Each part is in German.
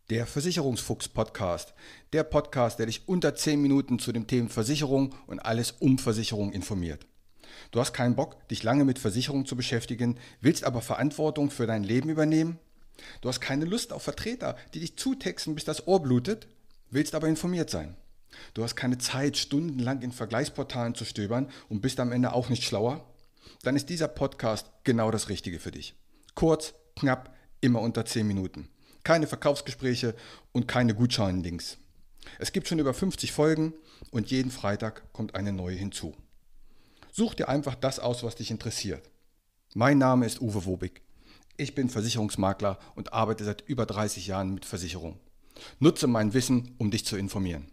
Der Versicherungsfuchs-Podcast. Der Podcast, der dich unter 10 Minuten zu dem Thema Versicherung und alles um Versicherung informiert. Du hast keinen Bock, dich lange mit Versicherung zu beschäftigen, willst aber Verantwortung für dein Leben übernehmen? Du hast keine Lust auf Vertreter, die dich zutexten, bis das Ohr blutet, willst aber informiert sein. Du hast keine Zeit, stundenlang in Vergleichsportalen zu stöbern und bist am Ende auch nicht schlauer? Dann ist dieser Podcast genau das Richtige für dich. Kurz, knapp, immer unter 10 Minuten. Keine Verkaufsgespräche und keine Gutscheinlinks. Es gibt schon über 50 Folgen und jeden Freitag kommt eine neue hinzu. Such dir einfach das aus, was dich interessiert. Mein Name ist Uwe Wobig. Ich bin Versicherungsmakler und arbeite seit über 30 Jahren mit Versicherung. Nutze mein Wissen, um dich zu informieren.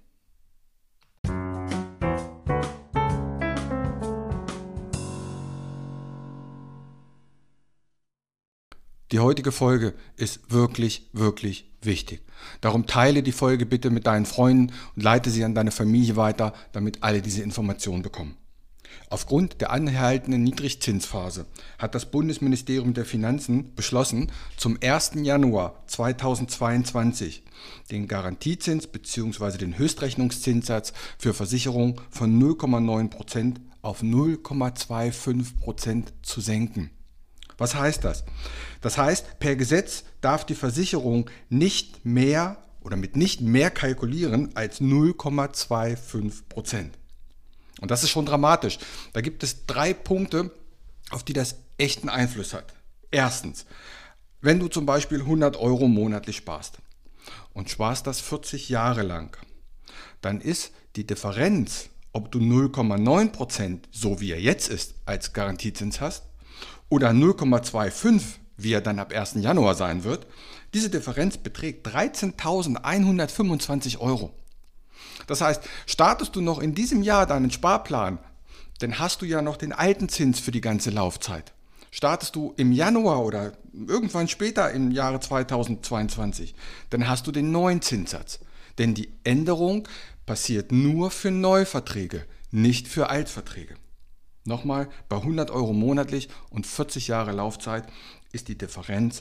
Die heutige Folge ist wirklich, wirklich wichtig. Darum teile die Folge bitte mit deinen Freunden und leite sie an deine Familie weiter, damit alle diese Informationen bekommen. Aufgrund der anhaltenden Niedrigzinsphase hat das Bundesministerium der Finanzen beschlossen, zum 1. Januar 2022 den Garantiezins bzw. den Höchstrechnungszinssatz für Versicherungen von 0,9% auf 0,25% zu senken. Was heißt das? Das heißt, per Gesetz darf die Versicherung nicht mehr oder mit nicht mehr kalkulieren als 0,25%. Und das ist schon dramatisch. Da gibt es 3 Punkte, auf die das echten Einfluss hat. Erstens, wenn du zum Beispiel 100 Euro monatlich sparst und sparst das 40 Jahre lang, dann ist die Differenz, ob du 0,9%, so wie er jetzt ist, als Garantiezins hast, oder 0,25, wie er dann ab 1. Januar sein wird, diese Differenz beträgt 13.125 Euro. Das heißt, startest du noch in diesem Jahr deinen Sparplan, dann hast du ja noch den alten Zins für die ganze Laufzeit. Startest du im Januar oder irgendwann später im Jahre 2022, dann hast du den neuen Zinssatz. Denn die Änderung passiert nur für Neuverträge, nicht für Altverträge. Nochmal, bei 100 Euro monatlich und 40 Jahre Laufzeit ist die Differenz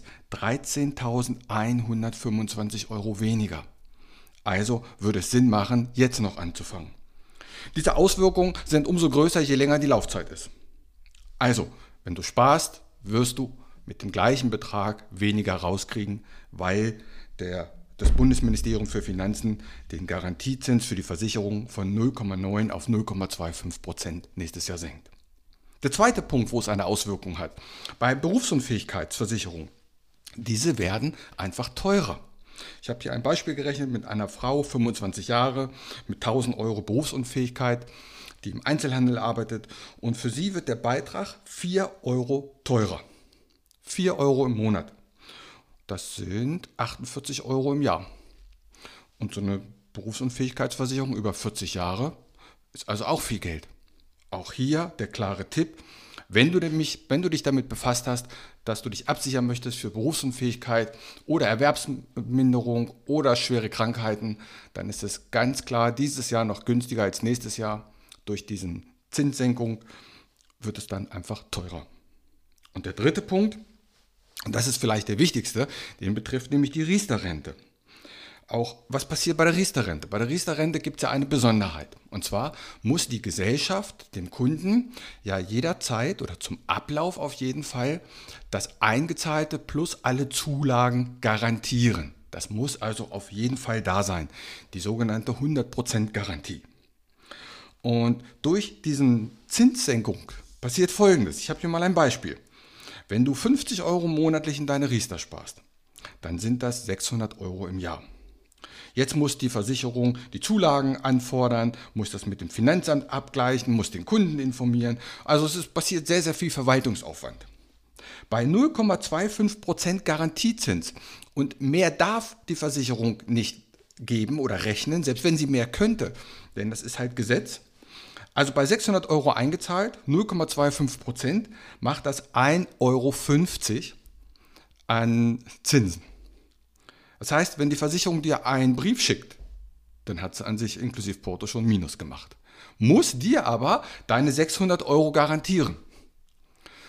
13.125 Euro weniger. Also würde es Sinn machen, jetzt noch anzufangen. Diese Auswirkungen sind umso größer, je länger die Laufzeit ist. Also, wenn du sparst, wirst du mit dem gleichen Betrag weniger rauskriegen, weil das Bundesministerium für Finanzen den Garantiezins für die Versicherung von 0,9 auf 0,25% nächstes Jahr senkt. Der zweite Punkt, wo es eine Auswirkung hat, bei Berufsunfähigkeitsversicherungen. Diese werden einfach teurer. Ich habe hier ein Beispiel gerechnet mit einer Frau, 25 Jahre, mit 1.000 Euro Berufsunfähigkeit, die im Einzelhandel arbeitet, und für sie wird der Beitrag 4 Euro teurer. 4 Euro im Monat. Das sind 48 Euro im Jahr. Und so eine Berufsunfähigkeitsversicherung über 40 Jahre ist also auch viel Geld. Auch hier der klare Tipp, wenn du dich damit befasst hast, dass du dich absichern möchtest für Berufsunfähigkeit oder Erwerbsminderung oder schwere Krankheiten, dann ist es ganz klar dieses Jahr noch günstiger als nächstes Jahr. Durch diese Zinssenkung wird es dann einfach teurer. Und der dritte Punkt, und das ist vielleicht der wichtigste, den betrifft nämlich die Riester-Rente. Auch was passiert bei der Riester-Rente? Bei der Riester-Rente gibt es ja eine Besonderheit. Und zwar muss die Gesellschaft dem Kunden ja jederzeit oder zum Ablauf auf jeden Fall das Eingezahlte plus alle Zulagen garantieren. Das muss also auf jeden Fall da sein. Die sogenannte 100% Garantie. Und durch diese Zinssenkung passiert Folgendes. Ich habe hier mal ein Beispiel. Wenn du 50 Euro monatlich in deine Riester sparst, dann sind das 600 Euro im Jahr. Jetzt muss die Versicherung die Zulagen anfordern, muss das mit dem Finanzamt abgleichen, muss den Kunden informieren. Also passiert sehr, sehr viel Verwaltungsaufwand. Bei 0,25% Garantiezins und mehr darf die Versicherung nicht geben oder rechnen, selbst wenn sie mehr könnte, denn das ist halt Gesetz. Also bei 600 Euro eingezahlt, 0,25% macht das 1,50 Euro an Zinsen. Das heißt, wenn die Versicherung dir einen Brief schickt, dann hat sie an sich inklusive Porto schon Minus gemacht. Muss dir aber deine 600 Euro garantieren.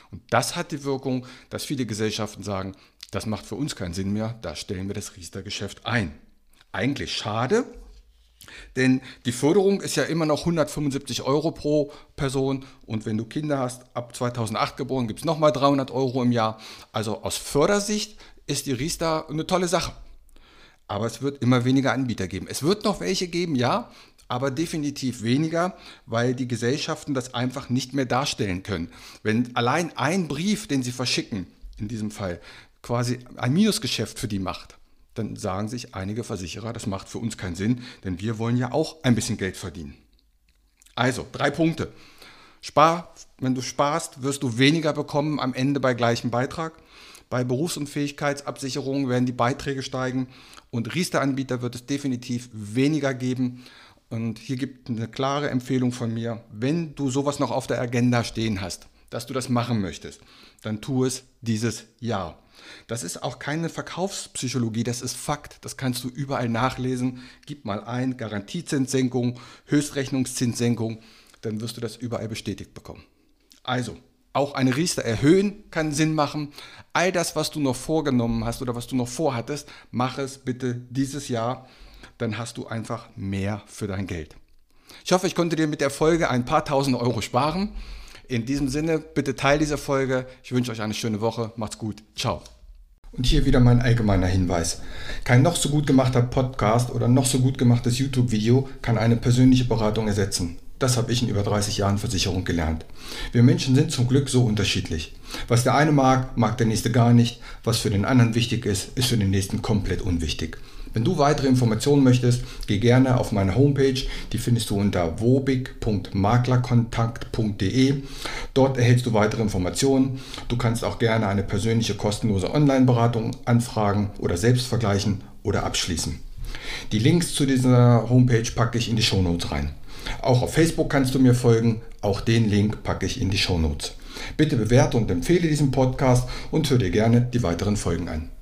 Und das hat die Wirkung, dass viele Gesellschaften sagen, das macht für uns keinen Sinn mehr, da stellen wir das Riester-Geschäft ein. Eigentlich schade, denn die Förderung ist ja immer noch 175 € pro Person und wenn du Kinder hast, ab 2008 geboren, gibt es nochmal 300 € im Jahr. Also aus Fördersicht ist die Riester eine tolle Sache. Aber es wird immer weniger Anbieter geben. Es wird noch welche geben, ja, aber definitiv weniger, weil die Gesellschaften das einfach nicht mehr darstellen können. Wenn allein ein Brief, den sie verschicken, in diesem Fall quasi ein Minusgeschäft für die macht, dann sagen sich einige Versicherer, das macht für uns keinen Sinn, denn wir wollen ja auch ein bisschen Geld verdienen. Also, 3 Punkte. Wenn du sparst, wirst du weniger bekommen am Ende bei gleichem Beitrag. Bei Berufsunfähigkeitsabsicherungen werden die Beiträge steigen und Riester-Anbieter wird es definitiv weniger geben. Und hier gibt eine klare Empfehlung von mir, wenn du sowas noch auf der Agenda stehen hast, dass du das machen möchtest, dann tu es dieses Jahr. Das ist auch keine Verkaufspsychologie, das ist Fakt. Das kannst du überall nachlesen. Gib mal ein, Garantiezinssenkung, Höchstrechnungszinssenkung, dann wirst du das überall bestätigt bekommen. Also, auch eine Riester erhöhen kann Sinn machen. All das, was du noch vorgenommen hast oder was du noch vorhattest, mach es bitte dieses Jahr. Dann hast du einfach mehr für dein Geld. Ich hoffe, ich konnte dir mit der Folge ein paar tausend € sparen. In diesem Sinne, bitte teile diese Folge. Ich wünsche euch eine schöne Woche. Macht's gut. Ciao. Und hier wieder mein allgemeiner Hinweis. Kein noch so gut gemachter Podcast oder noch so gut gemachtes YouTube-Video kann eine persönliche Beratung ersetzen. Das habe ich in über 30 Jahren Versicherung gelernt. Wir Menschen sind zum Glück so unterschiedlich. Was der eine mag, mag der nächste gar nicht. Was für den anderen wichtig ist, ist für den nächsten komplett unwichtig. Wenn du weitere Informationen möchtest, geh gerne auf meine Homepage. Die findest du unter wobig.maklerkontakt.de. Dort erhältst du weitere Informationen. Du kannst auch gerne eine persönliche kostenlose Online-Beratung anfragen oder selbst vergleichen oder abschließen. Die Links zu dieser Homepage packe ich in die Shownotes rein. Auch auf Facebook kannst du mir folgen. Auch den Link packe ich in die Shownotes. Bitte bewerte und empfehle diesen Podcast und hör dir gerne die weiteren Folgen an.